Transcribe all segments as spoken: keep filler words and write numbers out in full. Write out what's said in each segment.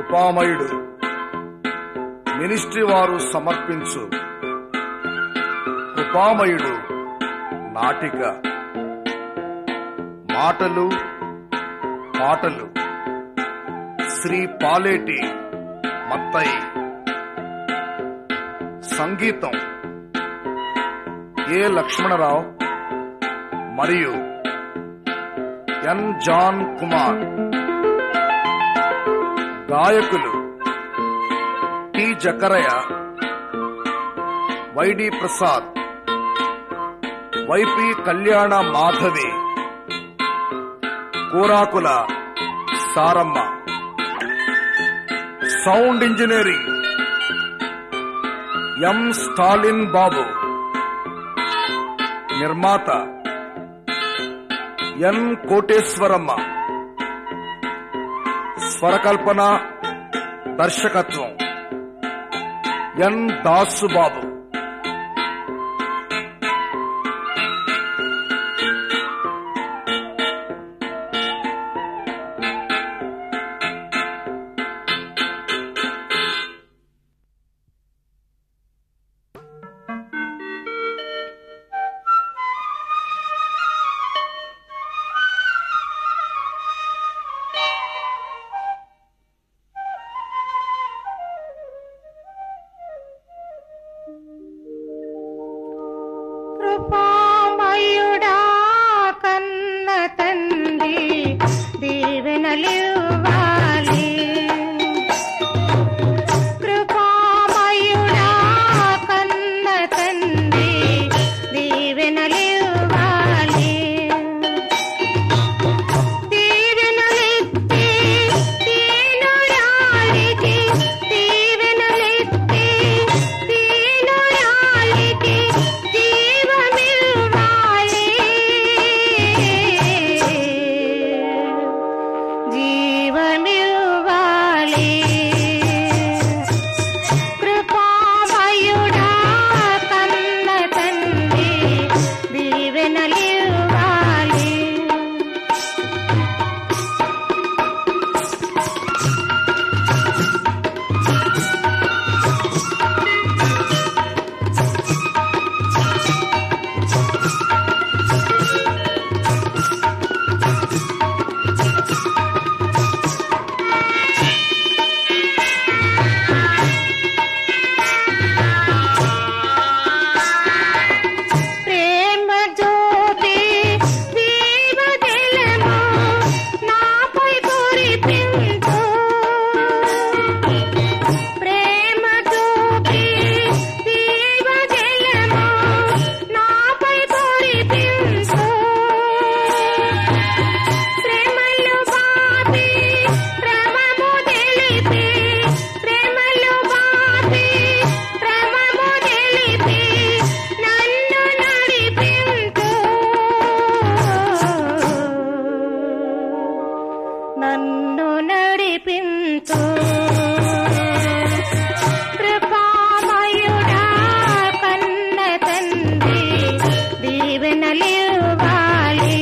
కృపామయుడు ministry వారు సమర్పించు కృపామయుడు నాటిక. మాటలు పాటలు శ్రీ పాలేటి మత్తయి. సంగీతం ఏ లక్ష్మణరావు మరియు ఎన్ జాన్ కుమార్. గాయకులు T Jakarayya, YD Prasad, YP Kalyana Madhavi, Kurakula Saramma. Sound engineering M Stalin Babu. నిర్మాత ఎన్ కోటేశ్వరమ్మ. స్వరకల్పన దర్శకత్వం ఎన్ దాసుబాబు. కృపామయుడా కన్న తండ్రి దీవెనలివ్వాలి. కృపామయుడా కన్న తండ్రి దీవెనలివ్వాలి. దీవెనలెత్తి దీనురాలికి, దీవెనలెత్తి దీనురాలికి జీవమివ్వాలి. జీవమివ్వాలి. కృపామయుడా కన్న తండ్రి దీవెనలివ్వాలి. ప్రేమ జ్యోతి జీవజలము నాపై కురిపించు. ప్రేమ జ్యోతి జీవజలము నాపై కురిపించు. శ్రమలు బాపి క్రమము తెలిపి, శ్రమలు బాపి క్రమము తెలిపి నన్ను నడిపించు. నన్ను నడిపించు. కృపామయుడా కన్న తండ్రి దీవెనలివ్వాలి.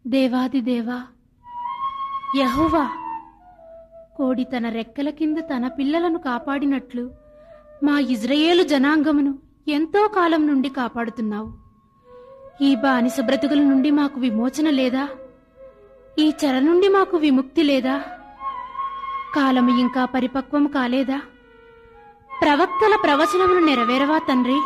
దేవాది దేవా యెహోవా, కోడి తన రెక్కల కింద తన పిల్లలను కాపాడినట్లు మా ఇజ్రాయేలు జనాంగమును ఎంతో కాలం నుండి కాపాడుతున్నావు. ఈ బానిస బ్రతుకుల నుండి మాకు విమోచన లేదా? ఈ చెర నుండి మాకు విముక్తి లేదా? కాలము ఇంకా పరిపక్వము కాలేదా? ప్రవక్తల ప్రవచనమును నెరవేరవా తండ్రి?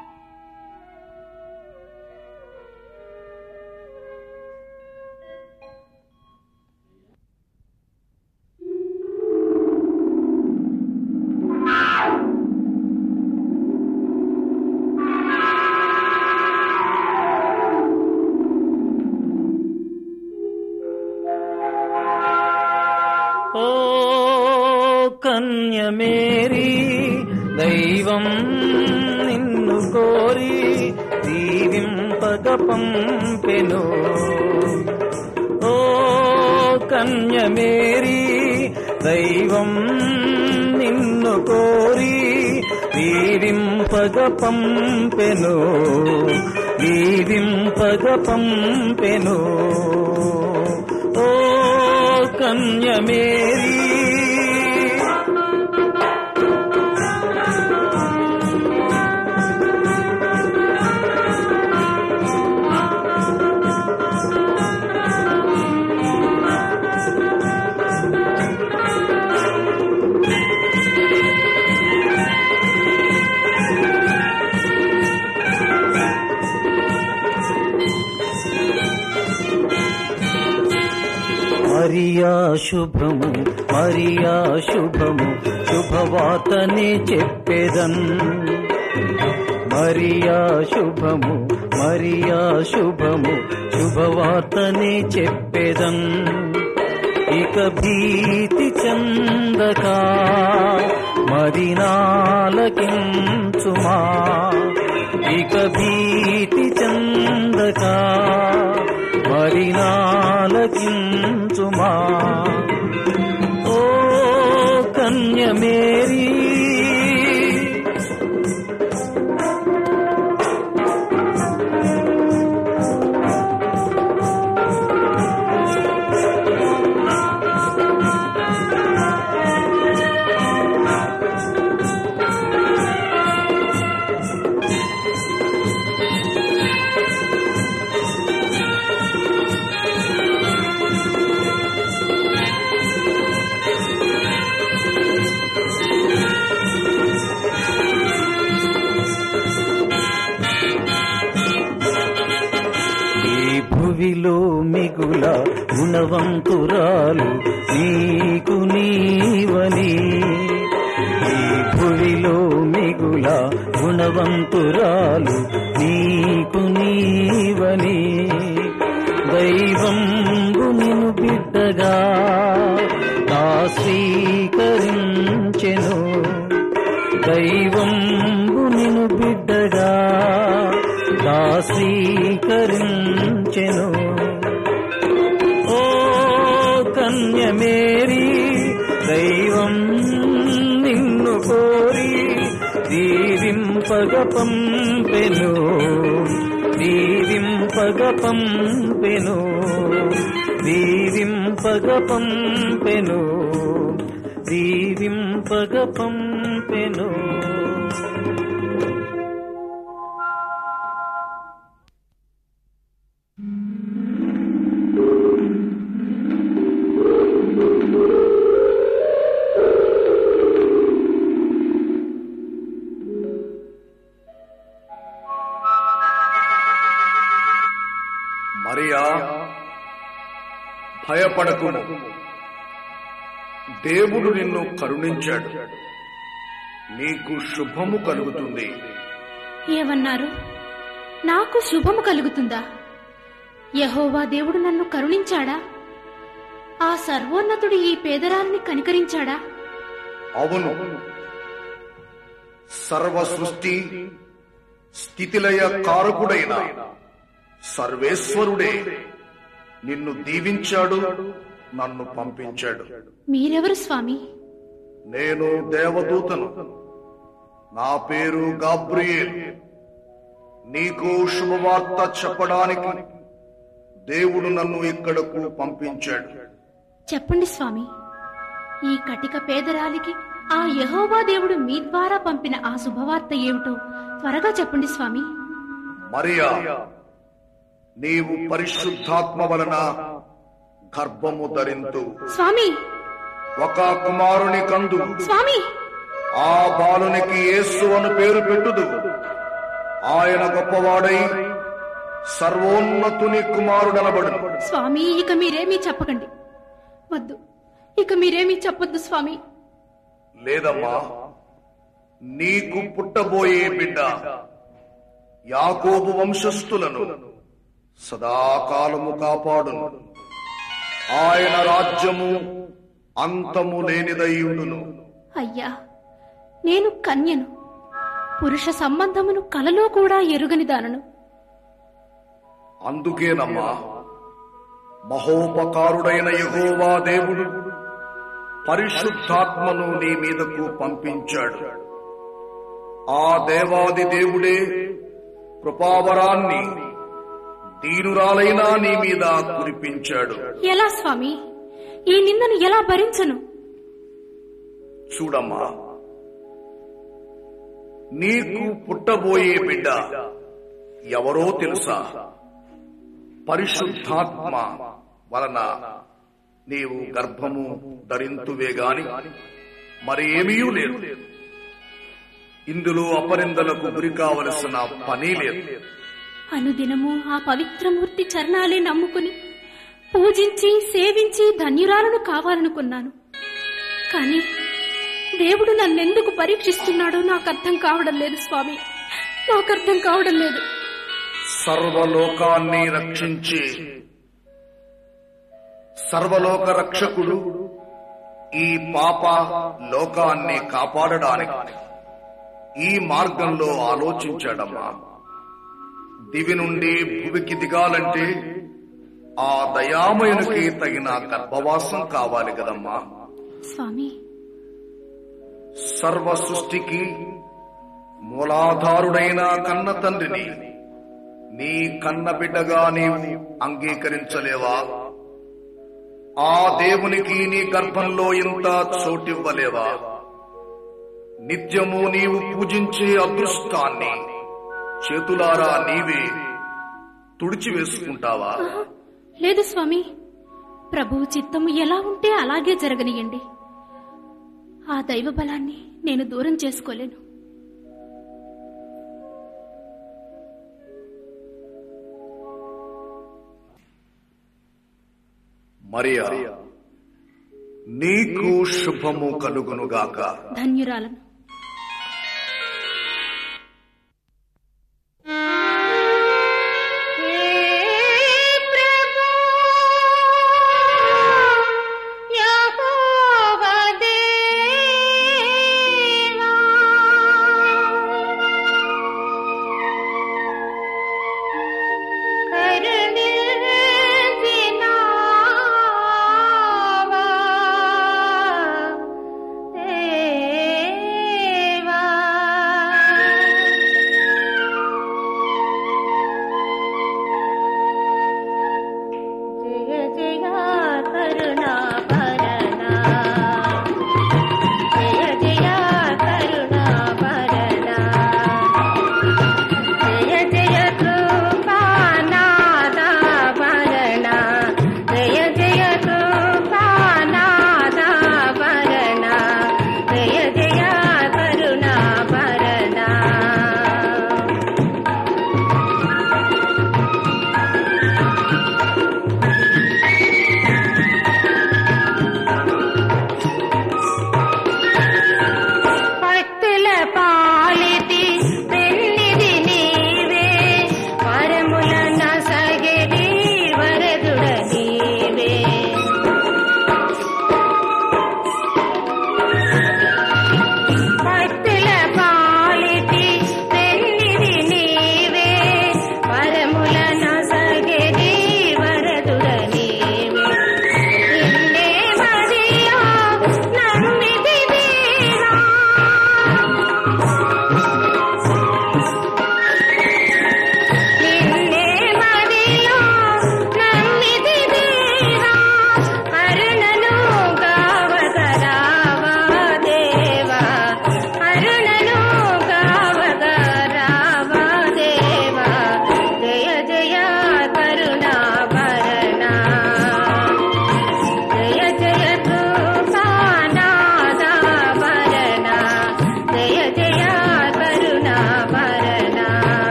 ఓ కన్యమేరీ, దైవం నిన్ను కోరి దీవింపగ పంపెను. ఓ కన్యమేరీ, దైవం నిన్ను కోరి దీవింపగ పంపెను, దీవింపగ పంపెను. ఓ కన్యమేరీ, మరియా శుభము, మరియా శుభము, శుభవార్తనే చెప్పెదన్. మరియా శుభము, మరియా శుభము, శుభవార్తనే చెప్పెదన్. ఇక భీతి చందక మదినాలకించుమా, ఇక భీతి చందక మదినాలకించుమా. ఓ కన్యమేరీ, భువిలో మిగుల గుణవంతురాలు నీకు నీవని, ఈ భువిలో మిగుల గుణవంతురాలు నీకు నీవని. దైవంబు నిన్ను బిడ్డగా తా స్వీకరించెను, దైవంబు నిన్ను బిడ్డగా తా స్వీకరించెను. ఓ కన్యమేరీ, దైవం నిన్ను కోరి దీవింపగ పంపెను, దీవింపగ పంపెను, దీవింపగ పంపెను, దీవింపగ పంపెను. మరియా, భయపడకుము, దేవుడు నిన్ను కరుణించాడు, నీకు శుభము కలుగుతుంది. ఏమన్నారు? నాకు శుభము కలుగుతుందా? యెహోవా దేవుడు నన్ను కరుణించాడా? ఆ సర్వోన్నతుడు ఈ పేదరాల్ని కనికరించాడా? అవును, సర్వ సృష్టి స్థితిలయ కారకుడైన సర్వేశ్వరుడే నిన్ను దీవించాడు, నన్ను పంపించాడు. మీరెవరు స్వామి? నేను దేవదూతను, నా పేరు గాబ్రియేల్. నీకు శుభవార్త చెప్పడానికి దేవుడు నన్ను ఇక్కడకు పంపించాడు. చెప్పండి స్వామి, ఈ కటిక పేదరాలికి ఆ యెహోవా దేవుడు మీ ద్వారా పంపిన ఆ శుభవార్త ఏమిటో త్వరగా చెప్పండి స్వామి. మరియా, నీవు పరిశుద్ధాత్మ వలన గర్భము ధరింతు. స్వామి, ఒక కుమారుని కందు. స్వామి, ఆ బాలునికి యేసు అను పేరు పెట్టుదు. ఆయన గొప్పవాడై సర్వోన్నతుని కుమారుడనబడును. స్వామి, ఇక మీరేమీ చెప్పకండి. వద్దు, ఇక మీరేమీ చెప్పొద్దు స్వామి. లేదమ్మా, నీకు పుట్టబోయే బిడ్డ యాకోబు వంశస్థులను సదాకాలము కాపాడును. ఆయన రాజ్యము అంతము లేనిదయ్యుండును. అయ్యా, నేను కన్యను, పురుష సంబంధమును కలలో కూడా ఎరుగని దానను. అందుకేనమ్మా, మహోపకారుడైన యెహోవా దేవుడు పరిశుద్ధాత్మను నీ మీదకు పంపించాడు. ఆ దేవాది దేవుడే కృపావరాన్ని దీనురాలైనా నీ మీద కురిపించాడు. ఎలా స్వామి? ఈ నిందను ఎలా భరించను? చూడమ్మా, నీకు పుట్టబోయే బిడ్డ ఎవరో తెలుసా? పరిశుద్ధాత్మ వలన నీవు గర్భము ధరింతువే గాని మరి ఏమీ లేదు. ఇందులో అపరిందలకు గురి కావలసిన పని లేదు. అనుదినము ఆ పవిత్రమూర్తి చరణాలే నమ్ముకుని పూజించి సేవించి ధన్యురాలను కావాలనుకున్నాను. కాని దేవుడు నన్నెందుకు పరీక్షిస్తున్నాడో నాకు అర్థం కావడం లేదు స్వామి, నాకు అర్థం కావడం లేదు. సర్వలోకాన్ని రక్షించి సర్వలోక రక్షకుడు ఈ పాప లోకాన్ని కాపాడడానికి ఈ మార్గంలో ఆలోచించాడమ్మా. దివి నుండి భూమికి దిగాలంటే ఆ దయామయునికి తగిన గర్భవాసం కావాలి కదమ్మా. స్వామి, సర్వ సృష్టికి మూలాధారుడైన కన్న తండ్రిని నీ కన్న బిడ్డగా నీవు అంగీకరించలేవా? ఆ దేవునికి నీ గర్భంలో ఇంత చోటివ్వలేవా? నిత్యము నీవు పూజించే అదృష్టాన్ని చేతులారా నీవే తుడిచివేసుకుంటావా? లేదు స్వామి, ప్రభువు చిత్తము ఎలా ఉంటే అలాగే జరగనియండి. ఆ దైవ బలాన్ని నేను దూరం చేసుకోలేను. మరియా, నీకు శుభము కలుగునుగాక. ధన్యురాలను. ఏ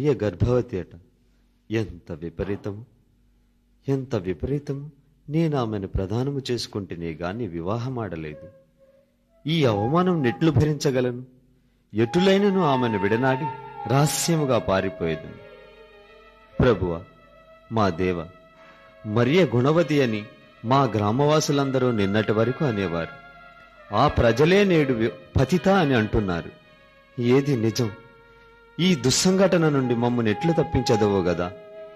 మరియ గర్భవతి అట. ఎంత విపరీతము, ఎంత విపరీతము! నేను ఆమెను ప్రదానము చేసుకుంటేనే గాని వివాహమాడలేదు. ఈ అవమానం నెట్లు భరించగలను? ఎటులైనను ఆమెను విడనాడి రహస్యముగా పారిపోయేదను. ప్రభువా, మా దేవ, మరియ గుణవతి అని మా గ్రామవాసులందరూ నిన్నటి వరకు అనేవారు. ఆ ప్రజలే నేడు పతిత అని అంటున్నారు. ఏది నిజం? ఈ దుస్సంఘటన నుండి మమ్మల్ని ఎట్లు తప్పించదవో గదా.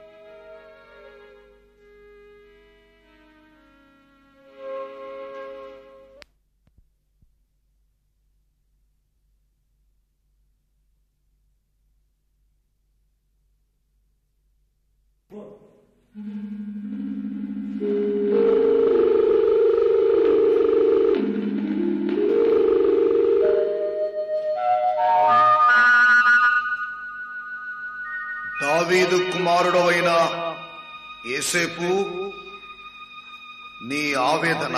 దావీదు కుమారుడు అయిన యేసేపు, నీ ఆవేదన,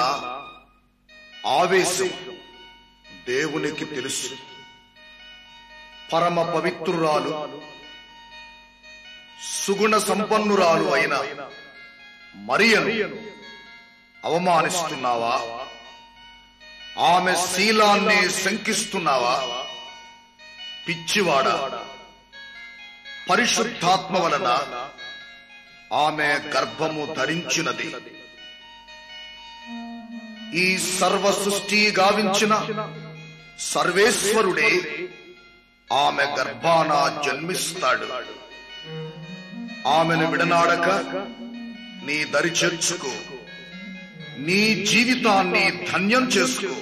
ఆవేశం దేవునికి తెలుసు. పరమ పవిత్రురాలు, సుగుణ సంపన్నురాలు అయిన మరియను అవమానిస్తున్నావా? ఆమె శీలాన్ని శంకిస్తున్నావా? పిచ్చివాడా! పరిశుద్ధాత్మ వలన ఆమె గర్భము ధరించినది. ఈ సర్వ సృష్టి గావించిన సర్వేశ్వరుడే ఆమె గర్భాన జన్మిస్తాడు. ఆమెను విడనాడక నీ దరి చేర్చుకో, నీ జీవితాన్ని ధన్యం చేసుకో.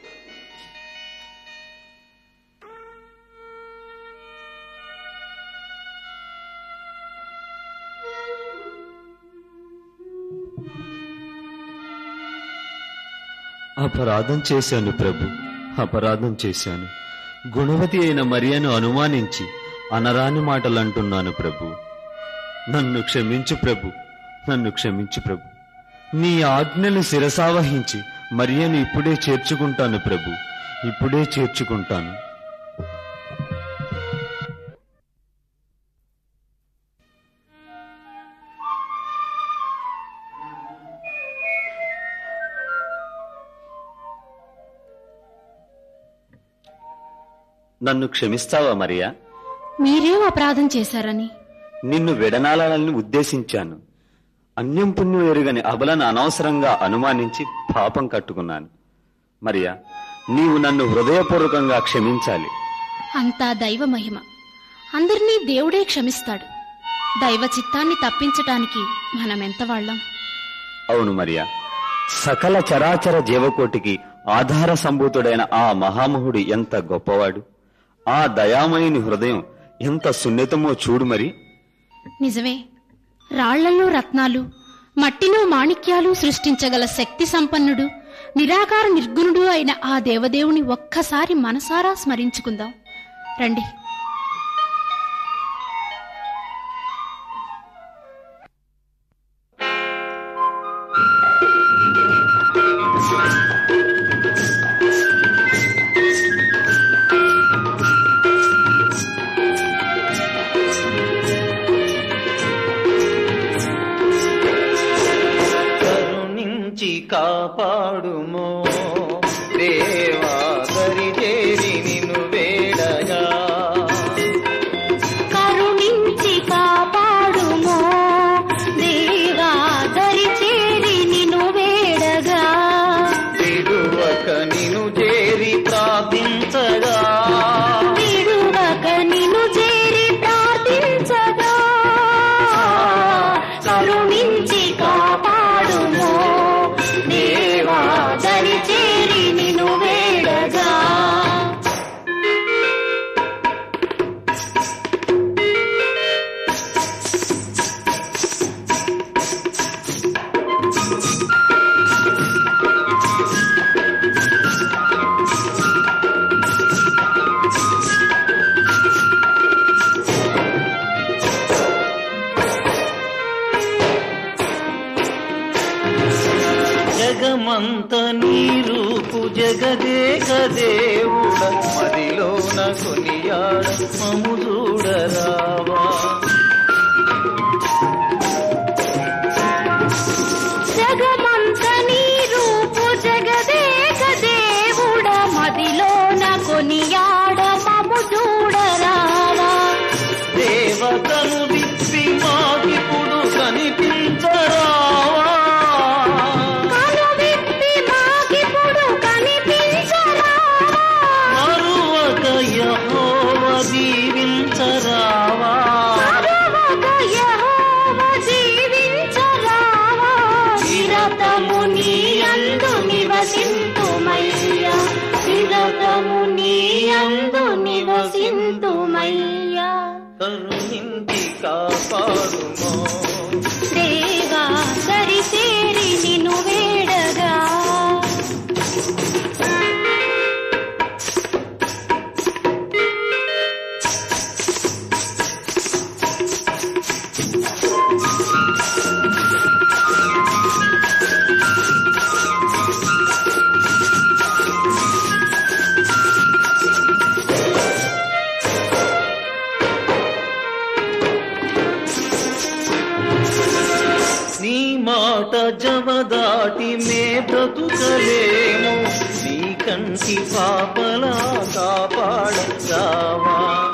అపరాధం చేశాను ప్రభు, అపరాధం చేశాను. గుణవతి అయిన మరియను అనుమానించి అనరాని మాటలు అంటున్నాను ప్రభు. నన్ను క్షమించు ప్రభు, నన్ను క్షమించు ప్రభు. నీ ఆజ్ఞలు శిరసావహించి మరియను ఇప్పుడే చేర్చుకుంటాను ప్రభు, ఇప్పుడే చేర్చుకుంటాను. నన్ను క్షమిస్తావా మరియా? మీరేం అపరాధం చేశారని? నిన్ను విడనాలని ఉద్దేశించాను. అన్యం పుణ్యం ఎరుగని అబలను అనవసరంగా అనుమానించి పాపం కట్టుకున్నాను. మరియా, నీవు నన్ను హృదయపూర్వకంగా క్షమించాలి. అంతా దైవ మహిమ. అందరినీ దేవుడే క్షమిస్తాడు. దైవ చిత్తాన్ని తప్పించటానికి మనమెంత వాళ్ళం? అవును మరియా, సకల చరాచర జీవకోటికి ఆధార సంభూతుడైన ఆ మహామహుడు ఎంత గొప్పవాడు! ఆ దయామయుని హృదయం ఎంత సున్నితమో చూడు మరి. నిజమే. రాళ్లలో రత్నాలు, మట్టిలో మాణిక్యాలు సృష్టించగల శక్తి సంపన్నుడు, నిరాకార నిర్గుణుడు అయిన ఆ దేవదేవుని ఒక్కసారి మనసారా స్మరించుకుందాం రండి. కాపాడుమో దేవా, దరిచేరి నిన్ను వేడగా. కరుణించి కాపాడుమో దేవా, దరిచేరి నిన్ను వేడగా. విడువక నిన్ను చేరి ప్రార్థించగా, విడువక నిన్ను చేరి ప్రార్థించగా. కరుణించి కాపాడుమో దేవా, దరిచేరి నిన్ను వేడగా. జగమంత నీ రూపు జగదేక దేవుడ, మదిలోన కొనియాడ మము చూడరావా. జగమంత నీ రూపు జగదేక దేవుడ మదిలోన కొనియాడ మము చూడరావా. దేవతను విప్పి మాకిప్పుడు కనిపించరావా. కను విప్పి మాకిప్పుడు కనిపించరావా. మరువక యెహోవ దీవించరావా. మరువక యెహోవ జీవించరావా. నిరతము నీ యందు నివసింతుమయ్యా. నిరతము నీ యందు నివసింతుమయ్యా. కరుణించి కాపాడుమో దేవా దరిచేరి నిన్ను వేడగా. నీ మాట జవదాటి మే బ్రతుకలేము. నీ కంటి పాపలా కాపాడరావా.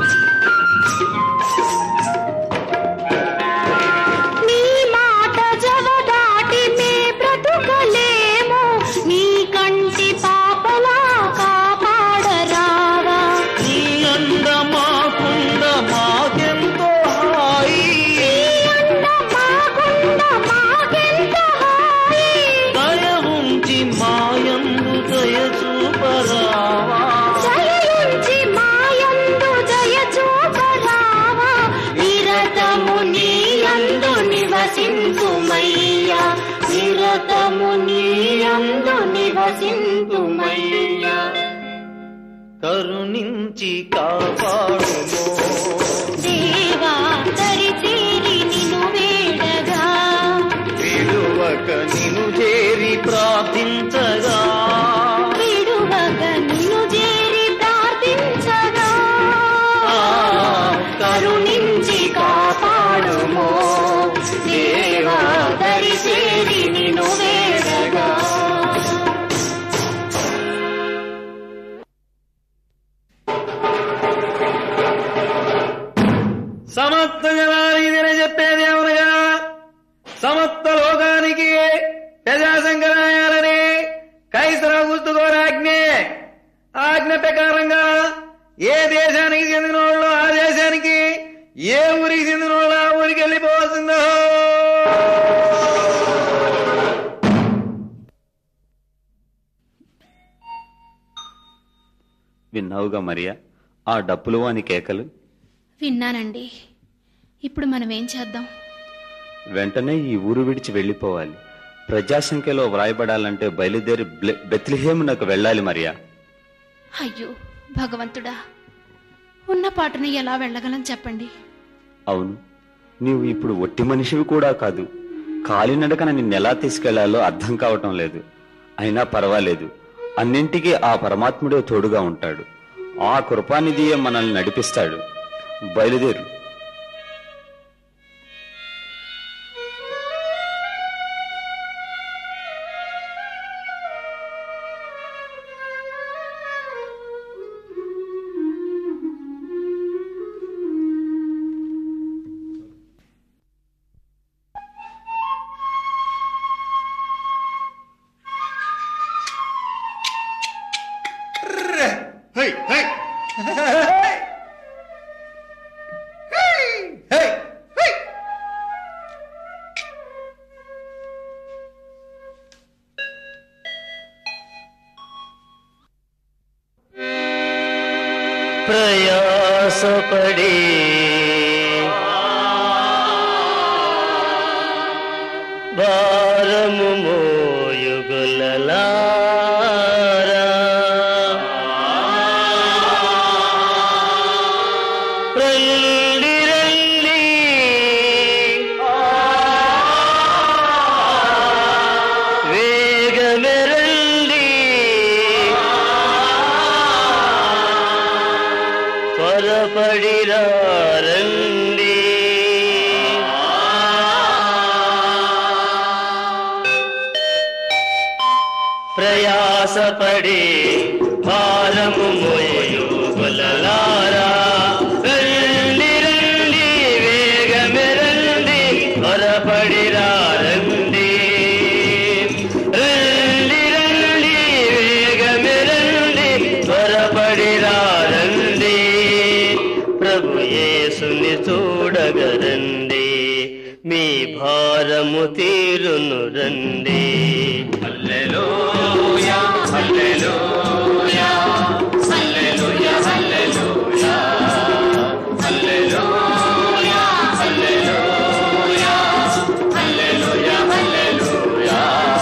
నీ మాట జవదాటి మే బ్రతుకలేము. నీ కంటి పాపలా కాపాడరావా. నీ అండ మాకుండ మాకెంతో హాయి. అండ మాకుండ మాకెంత హాయి. దయ ఉంచి మాయందు దయ చూపరావా. జయయుంచి మాయందు జయ చూపరావా. నిరతము నీ యందు నివసింతుమయ్యా. నిరతము నీ యందు నివసింతుమయ్యా. కరుణించి కాపాడుమో దేవా దరిచేరి నిన్ను వేడగా. విడువక నిను చేరి ప్రార్థించగా. విడువక నిన్ను చేరి ప్రార్థించగా. కరుణించి కాపాడుమో దేవా దరిచేరి నిన్ను వేడగా. సమస్త జనానికి ఇదని చెప్పేది ఏమనగా, సమస్త లోకానికి ప్రజాసంకరాయాలని కైసర గుర్తుకోరాజ్ఞే. ఆజ్ఞ ప్రకారంగా ఏ దేశానికి చెందిన వాళ్ళు ఆ దేశానికి, ఏ ఊరికి చెందిన వాళ్ళు ఆ ఊరికి వెళ్ళిపోవాల్సిందో. విన్నావుగా మరియా ఆ డప్పులు వాని కేకలు? విన్నానండి. ఇప్పుడు మనం ఏం చేద్దాం? వెంటనే ఈ ఊరు విడిచి వెళ్ళిపోవాలి. ప్రజాసంఖ్యలో వ్రాయబడాలంటే బయలుదేరి బెత్లెహేమునకు వెళ్ళాలి మరియా. అయ్యో భగవంతుడా, ఉన్న పాటను ఎలా వెళ్ళగలం చెప్పండి. అవును, నీవు ఇప్పుడు ఒట్టి మనిషివి కూడా కాదు. కాలినడకన నిన్నెలా తీసుకెళ్లాలో అర్థం కావటం లేదు. అయినా పర్వాలేదు, అన్నింటికీ ఆ పరమాత్ముడే తోడుగా ఉంటాడు. ఆ కృపానిధియే మనల్ని నడిపిస్తాడు. బయలుదేరు. హై హై ప్రయాసపడే భారము మోయుగులలారా, రండి రండి వేగమే రండి, త్వరపడిరా రండి. ప్రయాసపడి భారము మోయు గొల్లలారా రండి రండి వేగమే రండి త్వరపడిరా రండి. రండి రండి వేగమే రండి త్వరపడిరా రండి. ప్రభు యేసుని చూడగరండి మీ భారము తీరును రండి. హల్లెలూయా హల్లెలూయా హల్లెలూయా హల్లెలూయా హల్లెలూయా హల్లెలూయా హల్లెలూయా హల్లెలూయా.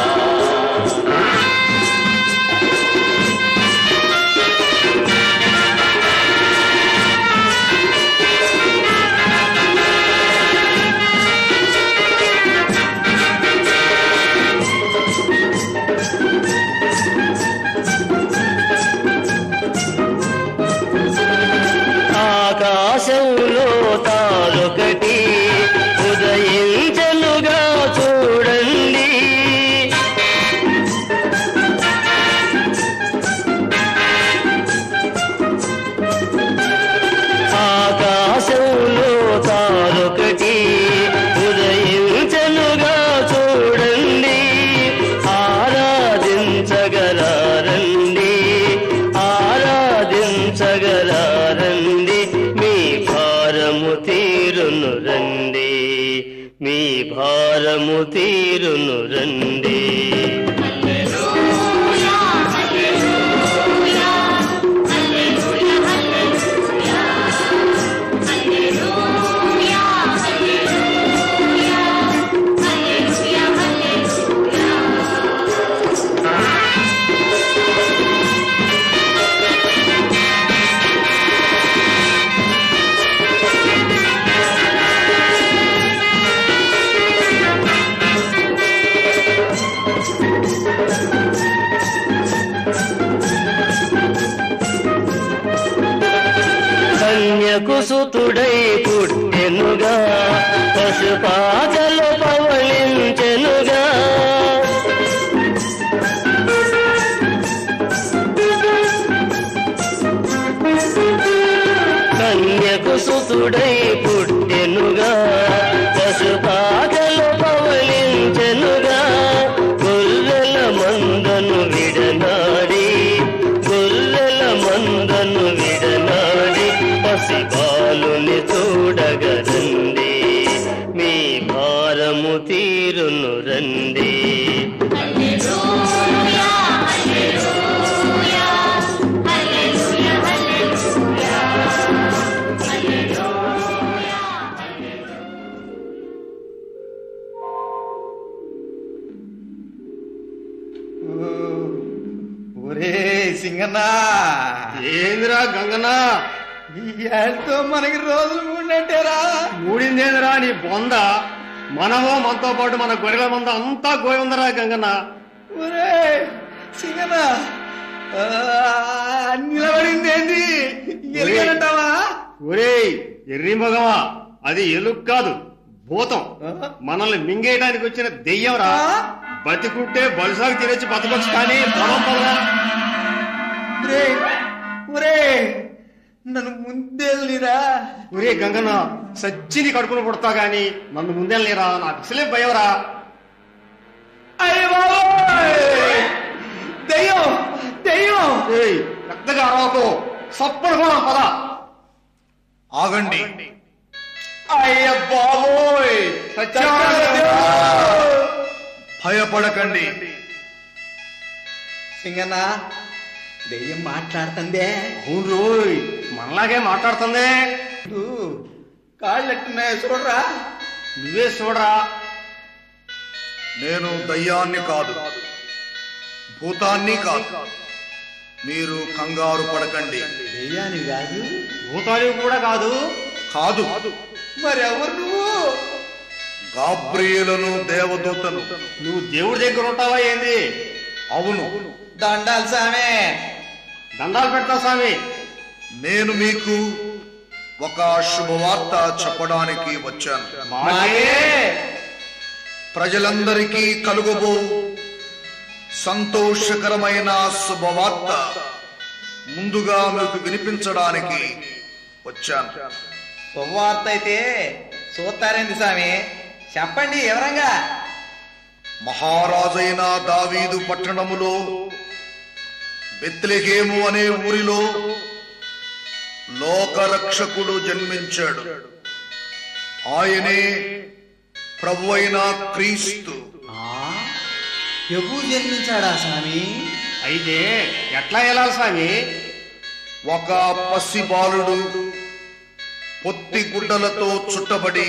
ఆకాశంలో తారొకటి ఉదయించనుగా చూడండి. ఆకాశంలో తారొకటి ఉదయించనుగా చూడండి. ఆరాధించగలారండి ఆరాధించగలారండి మీ భారము తీరును రండి మీ భారము తీరును రండి. హల్లెలూయా హల్లెలూయా హల్లెలూయా హల్లెలూయా హల్లెలూయా హల్లెలూయా హల్లెలూయా హల్లెలూయా. కన్యకు సుతుడై పుట్టెనుగా పశుపాకలు పవళించెనుగా. కన్యకు సుతుడై పుట్టెనుగా పశుపాకలు పవళించెనుగా. గొర్రెల మందను విడనాడి గొర్రెల మందను విడనాడి పసిబాలుని చూడగరండి మీ భారము తీరును రండి. హల్లెలూయా హల్లెలూయా హల్లెలూయా హల్లెలూయా హల్లెలూయా. ఒరే సింగన్నా, ఏందిరా గంగన్నా, ఈ ఏళ్ళతో మనకి రోజులు మూడినట్టేరా. మూడిందేందిరా నీ బొంద. మనమో మనతో పాటు మన గొర్రెల మంద అంతా గోయందరా గంగన్న. ఒరే సింగన్నా, ఆ, నిలబడిందేంది ఎలిగానంటావా? ఒరేయ్ ఎర్రి మగవా, అది ఎలుగు కాదు భూతం. మనల్ని మింగేయడానికి వచ్చిన దెయ్యం రా. బతికుంటే బలుసాగు తినొచ్చి బతకొచ్చు కానీ పొలం పొలం. ఒరే ఒరే నన్ను ముందేళ్ళిరా. ఒరే గంగన్న, సచ్చిని కడుపున పుడతా గాని నన్ను ముందేళ్ళనిరా, నాకు అసలే భయంరా. అయ్య బాబోయ్, దెయ్యం దెయ్యం. ఏయ్ పెద్దగా అరవకు, సప్పడు కూడా పద. ఆగండి. అయ్య బాబోయ్, భయపడకండి. సింగన్నా, దెయ్యం మాట్లాడుతుందే. అవును రోయ్, మనలాగే మాట్లాడుతుందే. కాళ్ళు ఎట్టున్నాయో చూడరా. నువ్వే చూడరా. నేను దయ్యాన్ని కాదు, భూతాన్ని కాదు. మీరు కంగారు పడకండి. దెయ్యాన్ని కాదు, భూతాలు కూడా కాదు. కాదు, మరి ఎవరు నువ్వు? గాబ్రియేలును దేవదూతను. నువ్వు దేవుడి దగ్గర ఉంటావా ఏంది? అవును, దండాలు సామే. దండాలు పెడతా స్వామి. నేను మీకు ఒక శుభవార్త చెప్పడానికి వచ్చాను. మాకే ప్రజలందరికీ కలుగబో సంతోషకరమైన శుభవార్త ముందుగా మీకు వినిపించడానికి వచ్చాను. శుభవార్త అయితే చూస్తారేంది స్వామి, చెప్పండి వివరంగా. మహారాజైన దావీదు పట్టణములో బెత్లెహేము అనే ఊరిలో లోకరక్షకుడు జన్మించాడు. ఆయనే ప్రభువైన క్రీస్తు. ప్రభు జన్మించాడా స్వామి? అయితే ఎట్లా వెళ్ళాలి స్వామి? ఒక పసి బాలుడు పొత్తి గుడ్డలతో చుట్టబడి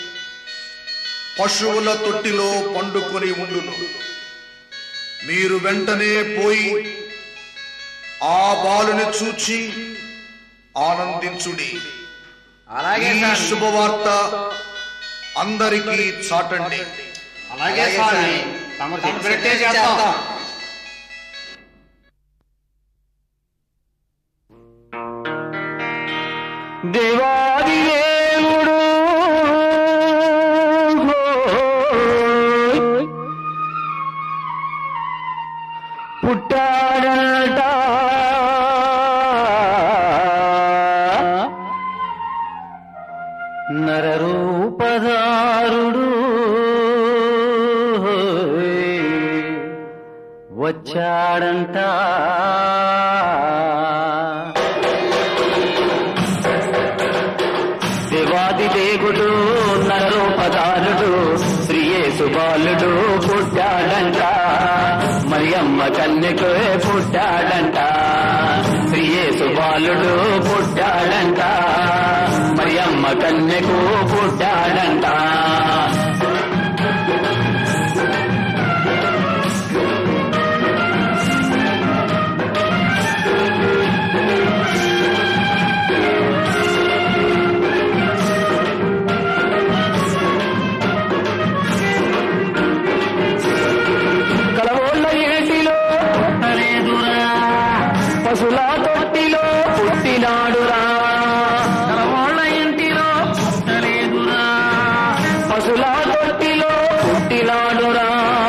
పశువుల తొట్టిలో పండుకొని ఉండును. మీరు వెంటనే పోయి ఆ బాలుని చూచి ఆనందించుడి. అలాగే ఈ స్వామి. శుభవార్త అందరికీ చాటండి. అలాగే స్వామి, తమరు చెప్పినట్టే చేస్తాం. దేవాది దేవుడు పుట్టాడట, నరరూపధారుడు వచ్చాడంట. దేవాది దేవుడు నరరూపధారుడు శ్రీయేసు బాలుడు పుట్టాడంట, మరియమ్మ కన్యకు పుట్టాడంట. శ్రీయేసు బాలుడు పుట్టాడంట, మరియమ్మ కన్యకు పుట్టాడంట. పశుల తొట్టిలో పుట్టినాడురా, కలవాళ్ళ ఇంటిలో పుట్టలేదురా. పశుల తొట్టిలో పుట్టినాడురా,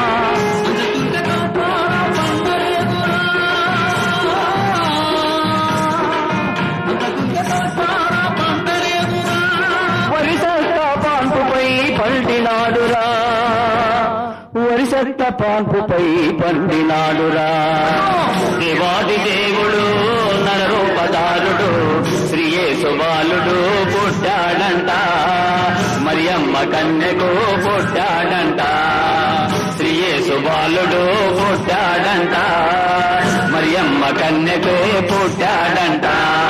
వరిసెత్త పాన్పుపై పండినాడురా, వరిసెత్త పాన్పుపై పండినాడురా. దేవాది దేవుడు నరరూపధారుడు శ్రీయేసు బాలుడు పుట్టాడంట, మరియమ్మ కన్యకు పుట్టాడంట. శ్రీయేసు బాలుడు పుట్టాడంట, మరియమ్మ కన్యకు పుట్టాడంట.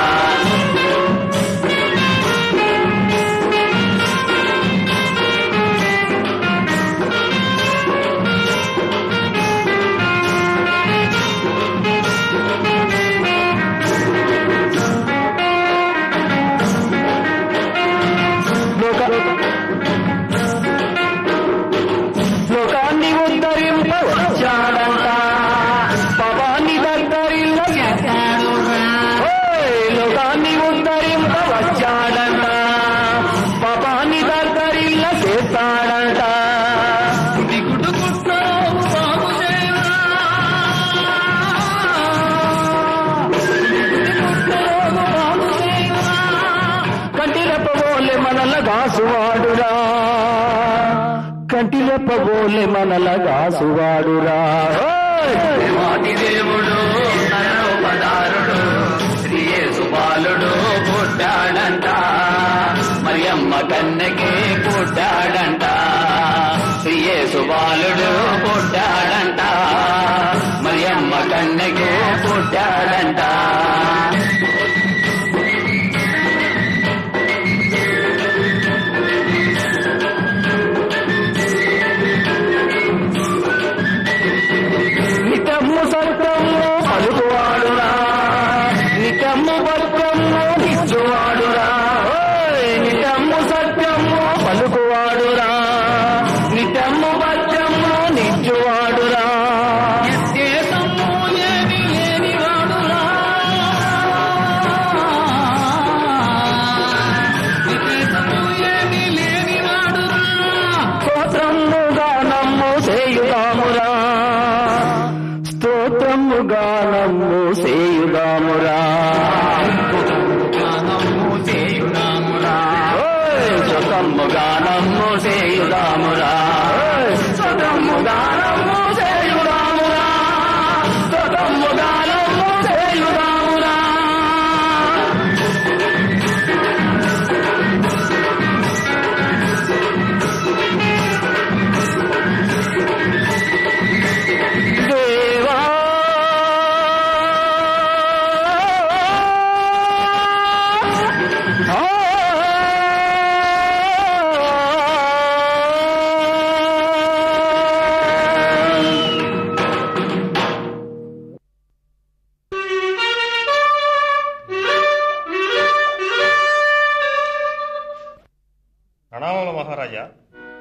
లోకాన్ని ఉద్ధరింప వచ్చాడంట, పాపాన్ని దగ్గరిల్ల లోకాన్ని ఉద్ధరింప వచ్చాడంట, పాపాన్ని దగ్గరిల్ల చేస్తాడంట. కంటిరెప్పబోలే మనల గాసువాడురా, కంటిరెప్పబోలే మనల గాసువాడురా. దేవాది దేవుడు నరరూపధారుడు శ్రీయేసు బాలుడు పుట్టాడంట, మరియమ్మ కన్యకి పుట్టాడంట. శ్రీయేసు బాలుడు పుట్టాడంట, మరియమ్మ కన్యకి పుట్టాడంట. నిత్యము సత్యము పలుకువాడురా, నిత్యము భద్రము నిచ్చువాడురా. నిత్యము సత్యము పలుకువాడురా, నిత్యము భద్రము నిచ్చువాడురా. దేశము ఏమి లేనివాడురా,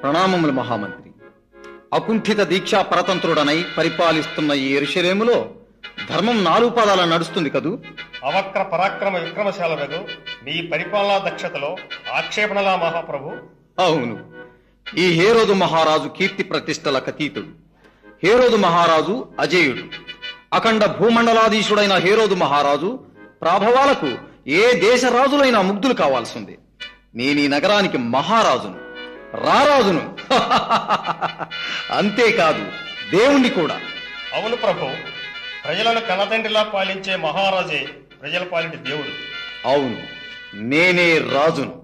ప్రణామములు మహామంత్రి. అకుంఠిత దీక్షా పరతంత్రుడనై పరిపాలిస్తున్న ఈ యెరూషలేములో ధర్మం నాలుగు పాదాల నడుస్తుంది కదూ? అవక్ర పరాక్రమ విక్రమశాలలకు మీ పరిపాలనా దక్షతలో ఆక్షేపణలా మహాప్రభు. అవును, ఈ హేరోదు మహారాజు కీర్తి ప్రతిష్టలకు అతీతుడు. హేరోదు మహారాజు అజేయుడు. అఖండ భూమండలాధీశుడైన హేరోదు మహారాజు ప్రాభవాలకు ఏ దేశ రాజులైనా ముగ్ధులు కావాల్సిందే. నేను ఈ నగరానికి మహారాజును, రారాజును. అంతేకాదు దేవుణ్ణి కూడా. అవును ప్రభు, ప్రజలను కన్నతండ్రిలా పాలించే మహారాజే ప్రజల పాలించే దేవుడు. అవును, నేనే రాజును.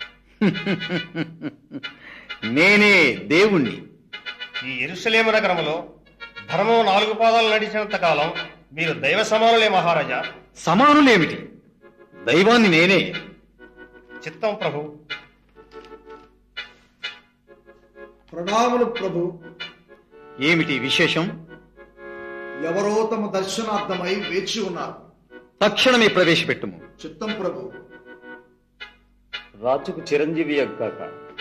నేనే దేవుణ్ణి. ఈ యెరూషలేము నగరంలో ధర్మం నాలుగు పాదాలు నడిచినంత కాలం మీరు దైవ సమానులే మహారాజా. సమానులేమిటి? దైవాన్ని నేనే. చిత్తం ప్రభు. ప్రణాములు ప్రభు. ఏమిటి విశేషం? ఎవరో తమ దర్శనార్థమై వేచి ఉన్నారు. తక్షణమే ప్రవేశపెట్టుము. చిత్తం ప్రభు. రాజుకు చిరంజీవి యగ్గాక.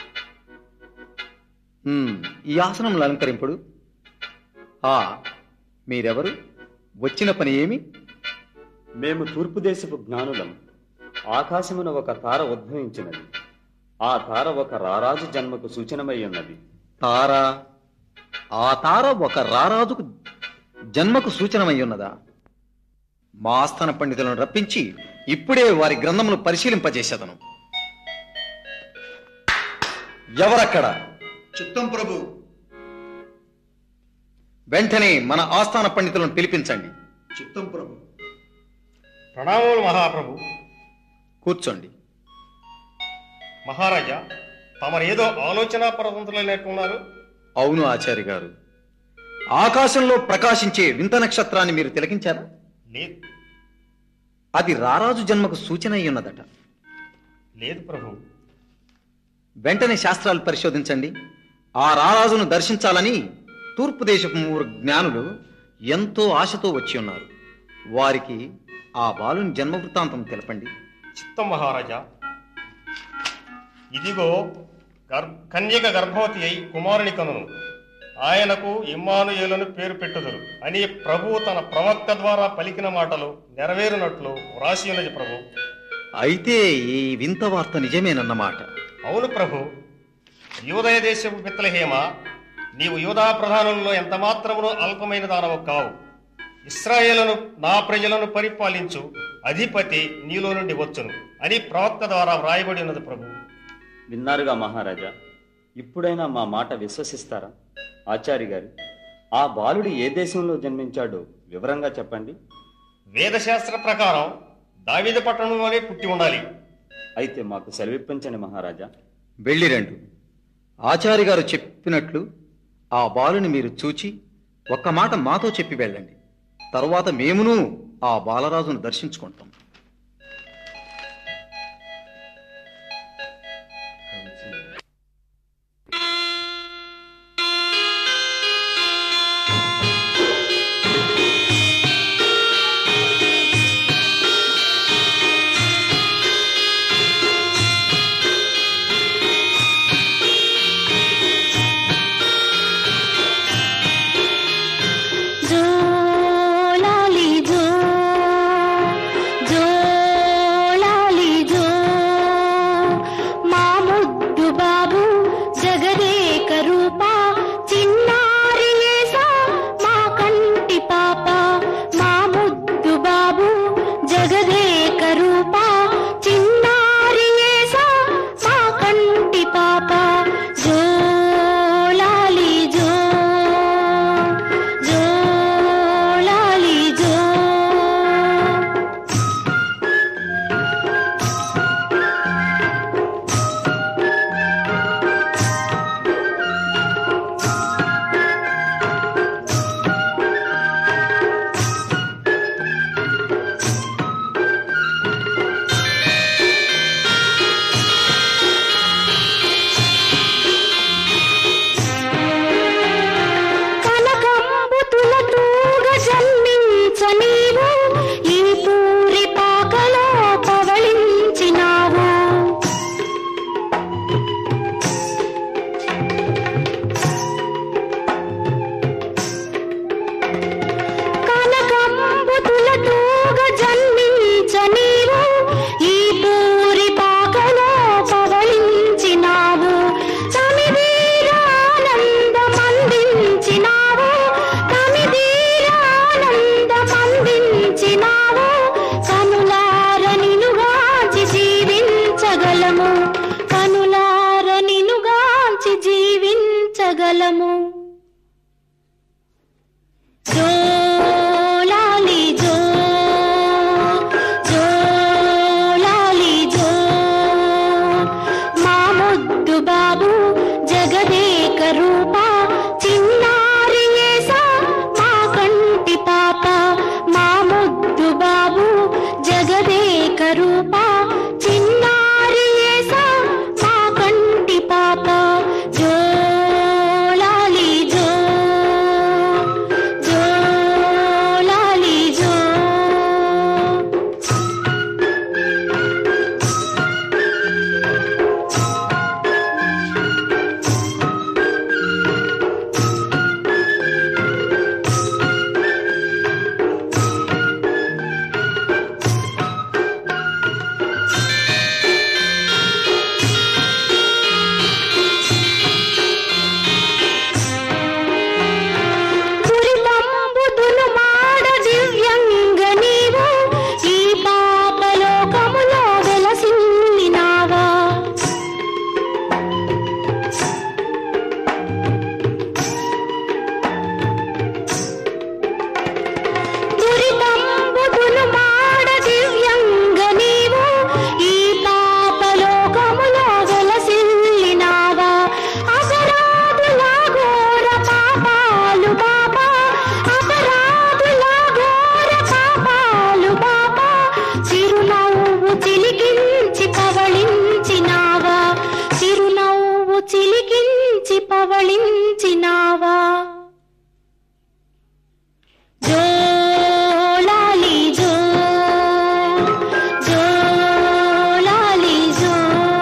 ఉమ్, ఈ ఆసనంలో అలంకరింపుడు. ఆ మీరెవరు? వచ్చిన పని ఏమి? మేము తూర్పు దేశపు జ్ఞానులం. ఆకాశమున ఒక తార ఉద్భవించినది. ఆ తార ఒక రారాజు జన్మకు సూచనమై ఉన్నది. తార? ఆ తార ఒక రారాజుకు జన్మకు సూచనమై ఉన్నదా? మా ఆస్థాన పండితులను రప్పించి ఇప్పుడే వారి గ్రంథములు పరిశీలింపజేసేదను. ఎవరక్కడ? చిత్తం ప్రభు. వెంటనే మన ఆస్థాన పండితులను పిలిపించండి. చిత్తం ప్రభు. ప్రణామములు మహాప్రభు. కూర్చోండి. మహారాజా, తమరేదో ఆలోచన పరతంత్రులు లేకున్నారు. అవును ఆచార్య గారు, ఆకాశంలో ప్రకాశించే వింత నక్షత్రాన్ని మీరు తిలకించారా? లేదు. అది రారాజు జన్మకు సూచన అయి ఉన్నదట. లేదు ప్రభు. వెంటనే శాస్త్రాలు పరిశోధించండి. ఆ రారాజును దర్శించాలని తూర్పు దేశపు మూడు జ్ఞానులు ఎంతో ఆశతో వచ్చి ఉన్నారు. వారికి ఆ బాలుని జన్మ వృత్తాంతం తెలపండి. చిత్తం మహారాజా. ఇదిగో గర్ కన్యక గర్భవతి అయి కుమారుని కనును, ఆయనకు ఇమ్మానుయేలును పేరు పెట్టుదురు అని ప్రభువు తన ప్రవక్త ద్వారా పలికిన మాటలు నెరవేరునట్లు వ్రాసి ఉన్నది ప్రభు. అయితే ఈ వింత వార్త నిజమేనన్నమాట. అవును ప్రభు. యూదయ దేశపు బెత్లెహేమ, నీవు యూదా ప్రధానుల్లో ఎంత మాత్రమునో అల్పమైన దానవు కావు. ఇశ్రాయేలును నా ప్రజలను పరిపాలించు అధిపతి నీలో నుండి వచ్చును అని ప్రవక్త ద్వారా వ్రాయబడి ఉన్నది ప్రభు. విన్నారుగా మహారాజా, ఇప్పుడైనా మా మాట విశ్వసిస్తారా? ఆచార్య గారు, ఆ బాలుడు ఏ దేశంలో జన్మించాడో వివరంగా చెప్పండి. వేదశాస్త్ర ప్రకారం దావీదు పట్టణంలోనే పుట్టి ఉండాలి. అయితే మాకు సెలవిప్పించండి మహారాజా. వెళ్ళిరండు. ఆచార్య గారు చెప్పినట్లు ఆ బాలుని మీరు చూచి ఒక్క మాట మాతో చెప్పి వెళ్ళండి. తరువాత మేమును ఆ బాలరాజును దర్శించుకుంటాం. जो लाली जो जो రూపా చిన్నారి యేసా మా కంటి పాప జో లాలి జో జో లాలి జో పురితంబుదులు మాడ దివ్యంగ నీవు ఈ పాపలోకములో వెలసిల్లినావా పురితంబుదులు మాడ దివ్యంగ నీవు ఈ పాపలోకములో వెలసిల్లినావా అపరాధుల ఘోర పాపాలు బాబా అపరాధుల ఘోర పాపాలు బాబా చిరునవ్వు చిలికించి పవళించినావా చిరునవ్వు చిలికించి పవళించినావా జో లాలి జో జో లాలి జో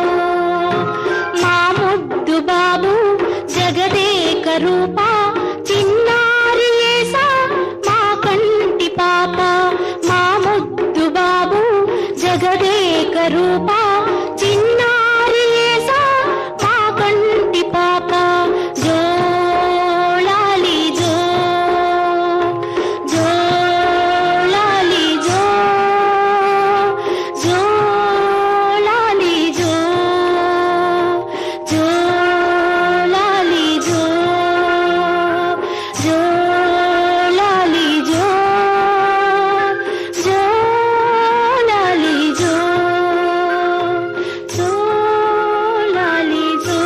మా ముద్దు బాబు జగదేక రూపా చిన్నారి యేసా మా కంటి పాప మా ముద్దు బాబు జగదేక రూపా చిన్నారి యేసా మా కంటి పాప జో లాలి జో జో లాలి జో జో లాలి జో జో లాలి జో జో లాలి జో జో లాలి జో జో లాలి జో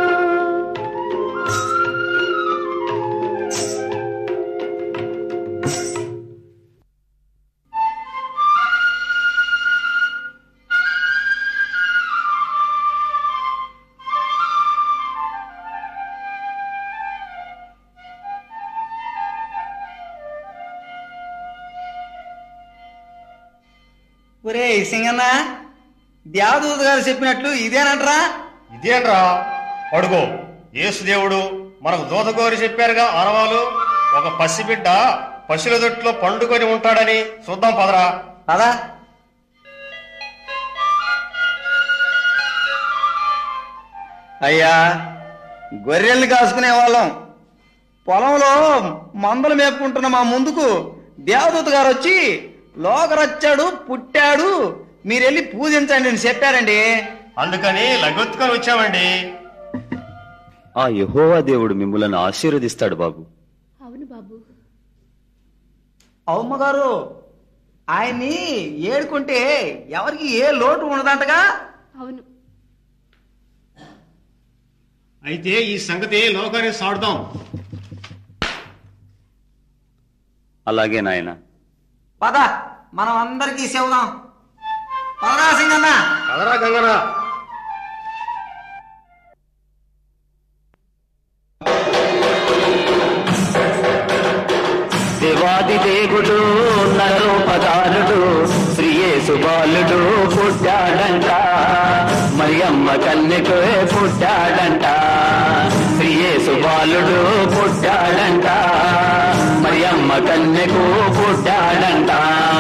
ఒరే సింగన్న దేవదూత గారు చెప్పినట్లు ఇదేనంట్రా? ఇదేంట్రా అడుగో యేసుదేవుడు మనకు దూతగోరి చెప్పారుగా ఆనవాలు ఒక పసిబిడ్డ పశుల దొట్లో పండుకొని ఉంటాడని చూద్దాం పదరా. పదా అయ్యా, గొర్రెల్ని కాసుకునే వాళ్ళం పొలంలో మందలు మేపుకుంటున్న మా ముందుకు దేవదూత గారు వచ్చి లోకరచ్చాడు పుట్టాడు మీరెళ్ళి పూజించండి అని చెప్పారండి. అందుకని లగొత్తుకొని వచ్చామండి. ఆ యెహోవా దేవుడు మిమ్ములను ఆశీర్వదిస్తాడు బాబు. అవును బాబు. అవ్వ గారు, ఆయన్ని ఏడుకుంటే ఎవరికి ఏ లోటు ఉండదంటగా? అవును. అయితే ఈ సంగతి లోకానికి సాడుదాం. అలాగే నాయన. పద మనం అందరికీ చెబుదాం. పదరా సింగన్న. కదరా గంగనా. దేవాది దేవుడు నరరూపధారుడు శ్రీయేసు బాలుడు పుట్టాడంట, మరియమ్మ కన్యకు పుట్టాడంట. శ్రీయేసు బాలుడు పుట్టాడంట, మరియమ్మ కన్యకు పుట్టాడంట.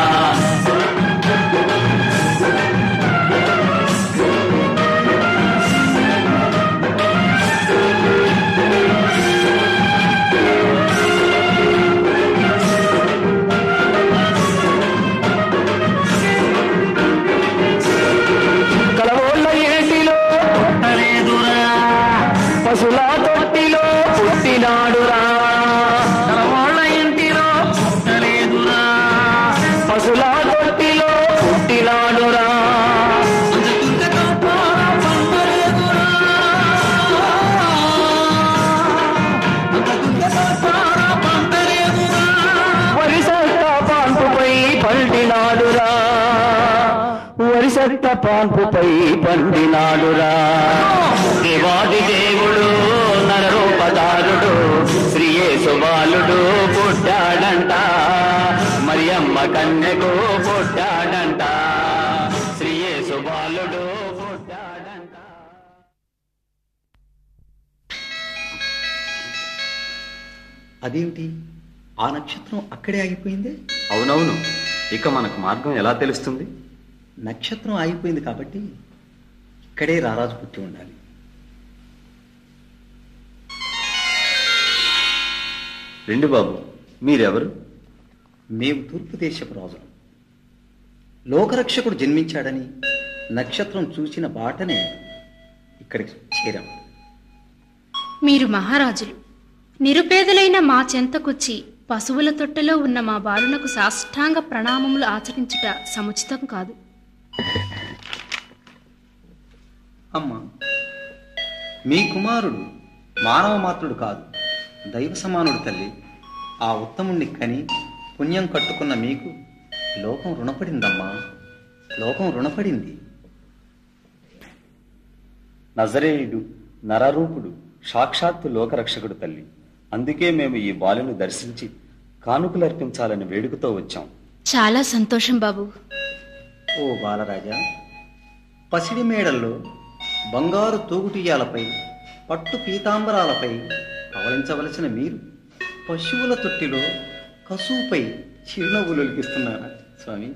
కలవోళ్ళ ఏటిలో పుట్టలేదురా, పశుల తొట్టిలో పుట్టినాడురా. కలవోళ్ళ ఇంటిలో పుట్టలేదురా, పశుల వరిసెత్త పాన్పుపై పండినాడురా దేవాది దేవుడు నరరూపదారుడు శ్రీయేసు బాలుడు పుట్టాడంట మరియమ్మ కన్యకు పుట్టాడంట శ్రీయేసు బాలుడు పుట్టాడంట. అదేంటి, ఆ నక్షత్రం అక్కడే ఆగిపోయింది? అవునవును, ఇక మనకు మార్గం ఎలా తెలుస్తుంది? నక్షత్రం ఆగిపోయింది కాబట్టి ఇక్కడే రారాజు పుట్టి ఉండాలి. రెండు బాబు, మీరెవరు? మేము తూర్పు దేశపు రాజులం. లోకరక్షకుడు జన్మించాడని నక్షత్రం చూసిన బాటనే ఇక్కడికి చేరాం. మీరు మహారాజులు, నిరుపేదలైన మా చెంతకొచ్చి పశువుల తొట్టెలో ఉన్న మా బాలునకు సాష్టాంగ ప్రణామములు ఆచరించుట సముచితం కాదు. అమ్మా, మీ కుమారుడు మానవ మాత్రుడు కాదు, దైవ సమానుడు తల్లి. ఆ ఉత్తముణ్ణి కని పుణ్యం కట్టుకున్న మీకు లోకం రుణపడిందమ్మా, లోకం రుణపడింది. నజరేయుడు నరరూపుడు సాక్షాత్తు లోకరక్షకుడు తల్లి. అందుకే మేము ఈ బాలును దర్శించి కానుకలు అర్పించాలని వేడుకతో వచ్చాం. చాలా సంతోషం బాబు. ఓ బాలరాజా, పసిడి మేడల్లో బంగారు తూగుటియాలపై పట్టు పీతాంబరాలపై పవళించవలసిన మీరు పశువుల తొట్టిలో కసువుపై చిరునవ్వులు ఒలికిస్తున్నారా స్వామి?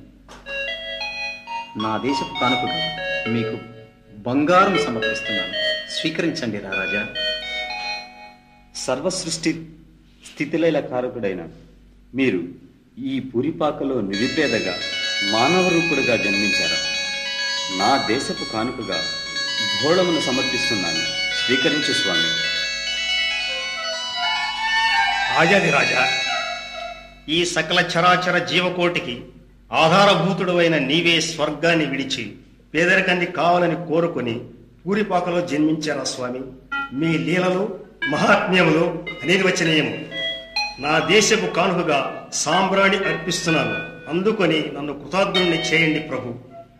నా దేశపు కానుకగా మీకు బంగారం సమర్పిస్తున్నాను, స్వీకరించండి రారాజా. సర్వసృష్టి స్థితిలైల కారకుడైన మీరు ఈ పురిపాకలో నిరుపేదగా మానవ రూపుడుగా జన్మించారా? నా దేశపు కానుకగా భోళమును సమర్పిస్తున్నాను, స్వీకరించు స్వామి. ఆజాది రాజా, ఈ సకల చరాచర జీవకోటికి ఆధారభూతుడు అయిన నీవే స్వర్గాన్ని విడిచి పేదరికాన్ని కావాలని కోరుకుని పూరిపాకలో జన్మించారా స్వామి? మీ లీలలు మహాత్మ్యములు అనిర్వచనీయము. నా దేశపు కానుకగా సాంబ్రాణి అర్పిస్తున్నాను, అందుకొని నన్ను కృతజ్ఞుణ్ణి చేయండి ప్రభు.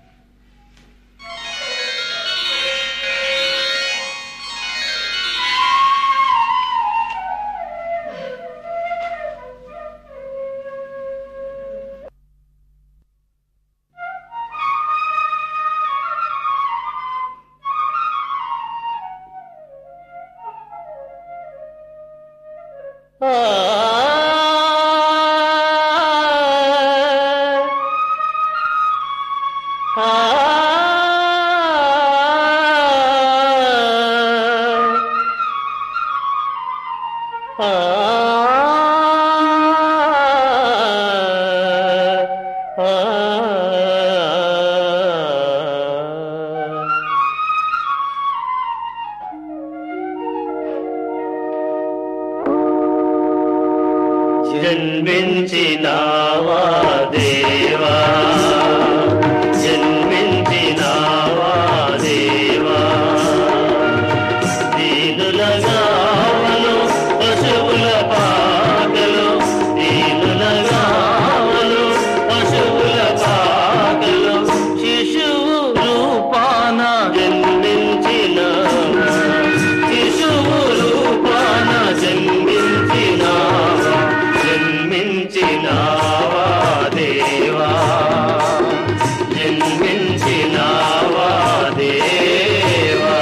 జన్మించినావా దేవా, జన్మించినావా దేవా, దీనుల గావలు పశువుల పాకలు, దీనుల గావలు పశువుల పాకలు, శిశువు రూపాన జన్మించినావా, శిశువు రూపాన జన్మించినావా, జన్మించినావా దేవా, జన్మించినావా దేవా.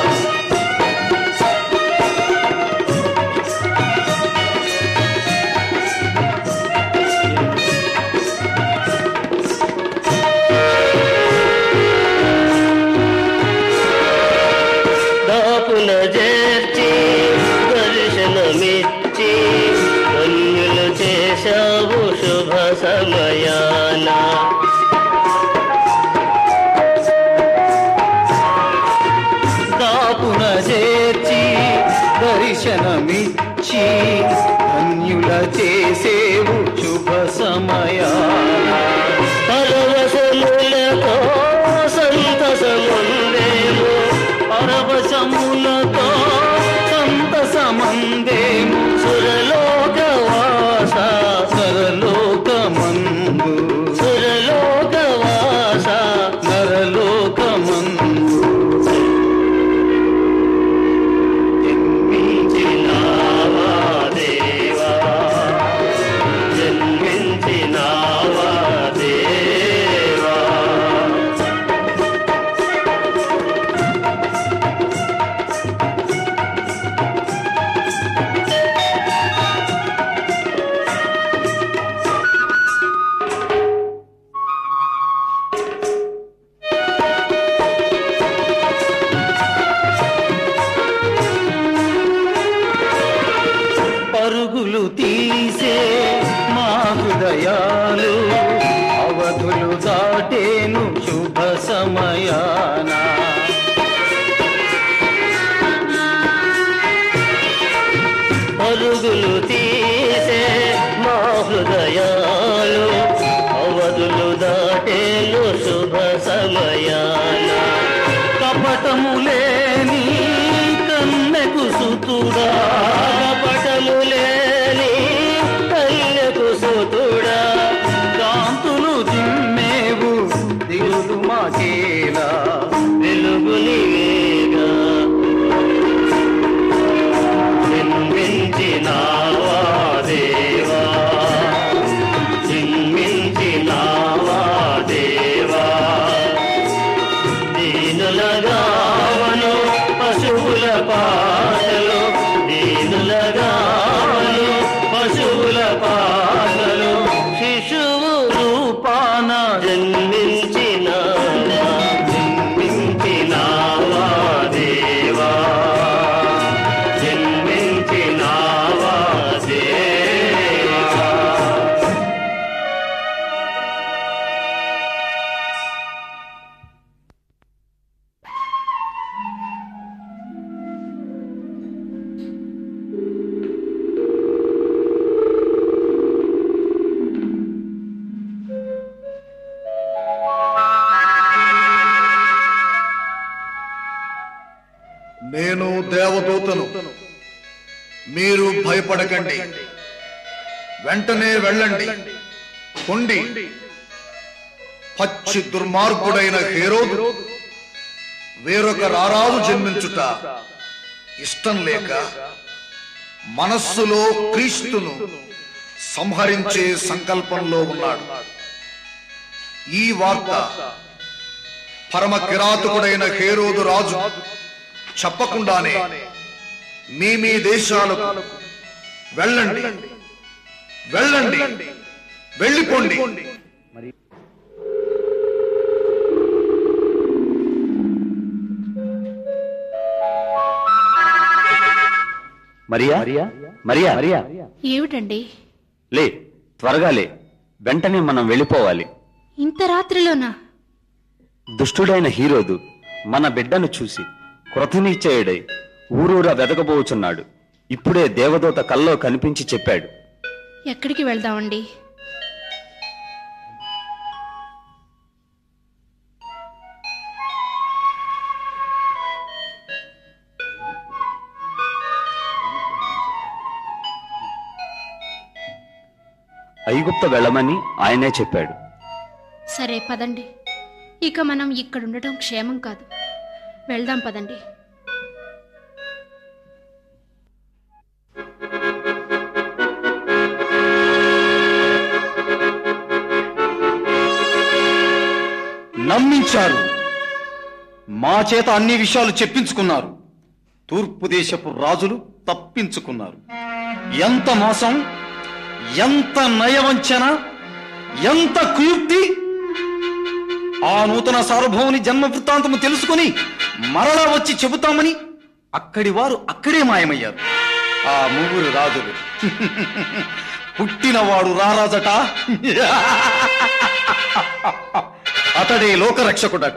దాపున చేర్చి దర్శనమిచ్చి ధన్యులు చేశావు శుభ సమయాన, దాపున చేర్చి దర్శనమిచ్చి ధన్యుల చేసేవు శుభ సమయాన, పరవశములతో సంతసముందేము, పరవశములతో సంతసమందేము, సురలోకవాస సరలోకమందు సురలోకవాస నర సమయాన కపటము లేని కన్నెకు సుతుడా కపటము లేని కన్నెకు సుతుడా కాంతులు దిమ్మేవు దిగులు మాకేలా వెలుగు నీవేగా జన్మించినావా దేవా జన్మించినావా దేవా దీనులగావను పశువుల పాటలు దీనులగావను పశువుల పాటలు శిశువు రూపాన జన్మించినావా జన్మించినావా దేవా జన్మించినావా దేవా నేను దేవదూతను, మీరు భయపడకండి. వెంటనే వెళ్ళండి. పొండి. పచ్చి దుర్మార్గుడైన హేరోదు వేరొక రారాజు జన్మించుట ఇష్టం లేక మనస్సులో క్రీస్తును సంహరించే సంకల్పంలో ఉన్నాడు. ఈ వార్త పరమ కిరాతకుడైన హేరోదు రాజు చెప్పకుండానే మీ మీ దేశాలకు వెళ్ళండి వెళ్ళండి వెళ్ళిపోండి. మరియా మరియా మరియా ఏమిటండి? లే, త్వరగా లే, వెంటనే మనం వెళ్ళిపోవాలి. ఇంత రాత్రిలోనా? దుష్టుడైన హీరోదు మన బిడ్డను చూసి కృతనిశ్చయుడై ఊరూరా వెదకబోచున్నాడు. ఇప్పుడే దేవదూత కల్లో కనిపించి చెప్పాడు. ఎక్కడికి వెళ్దామండి? ఐగుప్త వెళ్ళమని ఆయనే చెప్పాడు. సరే పదండి. ఇక మనం ఇక్కడుండటం క్షేమం కాదు. వెళ్దాం పదండి. నమ్మించారు, మా చేత అన్ని విషయాలు చెప్పించుకున్నారు. తూర్పు దేశపు రాజులు తప్పించుకున్నారు. ఎంత మోసం, ఎంత నయవంచన, ఎంత కుయుక్తి! ఆ నూతన సార్వభౌముని జన్మ వృత్తాంతము తెలుసుకుని మరలా వచ్చి చెబుతామని అక్కడి వారు అక్కడే మాయమయ్యారు. ఆ ముగ్గురు రాజులు పుట్టినవాడు రారాజట, అతడే లోకరక్షకుడట.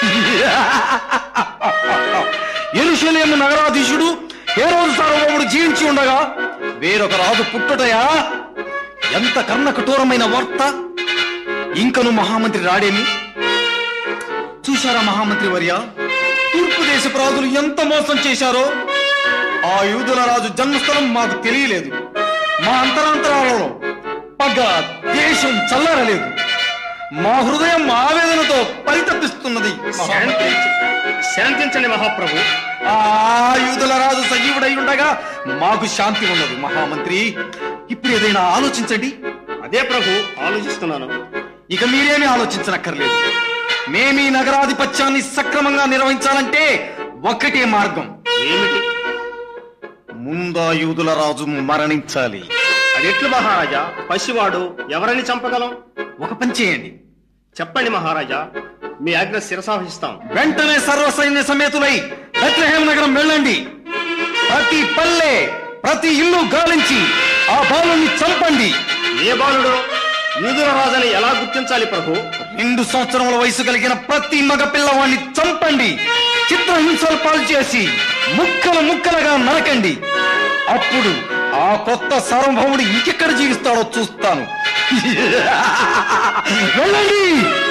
యెరూషలేము నగరాధీశుడు హేరోదు సార్వభౌముడు జీవించి ఉండగా వేరొక రాజు పుట్టుటయా? ఎంత కర్ణ కఠోరమైన వార్త! ఇంకను మహామంత్రి రాడేమి? చూశారా మహామంత్రి వర్య, తూర్పు దేశపు రాజులు ఎంత మోసం చేశారో. ఆ యూదుల రాజు జన్మస్థలం మాకు తెలియలేదు. మా అంతరాంతరాలలో పగ, దేశం చల్లారలేదు. మా హృదయం ఆవేదనతో పరితపిస్తున్నది. శాంతించండి మహాప్రభు. ఆ యూదుల రాజు సజీవుడై ఉండగా మాకు శాంతి ఉండదు. మహామంత్రి, ఇప్పుడు ఏదైనా ఆలోచించండి. అదే ప్రభు ఆలోచిస్తున్నాను. ఇక మీరేమీ ఆలోచించనక్కర్లేదు. మేమీ నగరాధిపత్యాన్ని సక్రమంగా నిర్వహించాలంటే ఒక్కటే మార్గం. ఏమిటి? ముందా యూదుల రాజు మరణించాలి. అదెట్లు మహారాజా? పసివాడు, ఎవరిని చంపగలం? ఒక పని చేయండి. చెప్పండి మహారాజా, మీ ఆజ్ఞ శిరసావహిస్తాం. వెంటనే సర్వ సైన్య సమేతులై బెత్లెహేం నగరం వెళ్ళండి. ప్రతి పల్లె, ప్రతి ఇల్లు గాలించి ఆ బాలుని చంపండి. ఏ బాలుడు? యూదుల రాజుని ఎలా గుర్తించాలి ప్రభు? రెండు సంవత్సరముల వయసు కలిగిన ప్రతి మగ పిల్లవాడిని చంపండి. చిత్రహింసలు పాలు చేసి ముక్కలు ముక్కలుగా నరకండి. అప్పుడు ఆ కొత్త సార్వభౌముడు ఇంకెక్కడ జీవిస్తాడో చూస్తాను. వెళ్ళండి.